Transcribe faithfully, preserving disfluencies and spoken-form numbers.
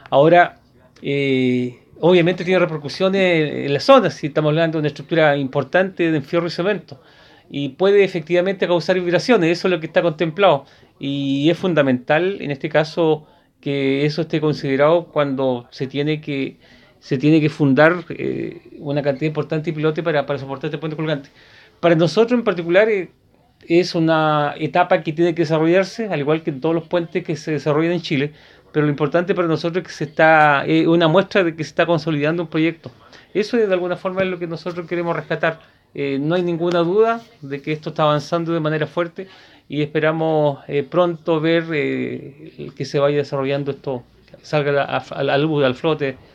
Ahora, eh, obviamente tiene repercusiones en la zona, si estamos hablando de una estructura importante de fierro y cemento, y puede efectivamente causar vibraciones, eso es lo que está contemplado, y es fundamental en este caso que eso esté considerado cuando se tiene que se tiene que fundar eh, una cantidad importante de pilotes para, para soportar este puente colgante. Para nosotros en particular eh, es una etapa que tiene que desarrollarse, al igual que en todos los puentes que se desarrollan en Chile, pero lo importante para nosotros es que se está, es una muestra de que se está consolidando un proyecto. Eso de alguna forma es lo que nosotros queremos rescatar. Eh, no hay ninguna duda de que esto está avanzando de manera fuerte y esperamos eh, pronto ver eh, que se vaya desarrollando esto, salga a, a, a la luz, al flote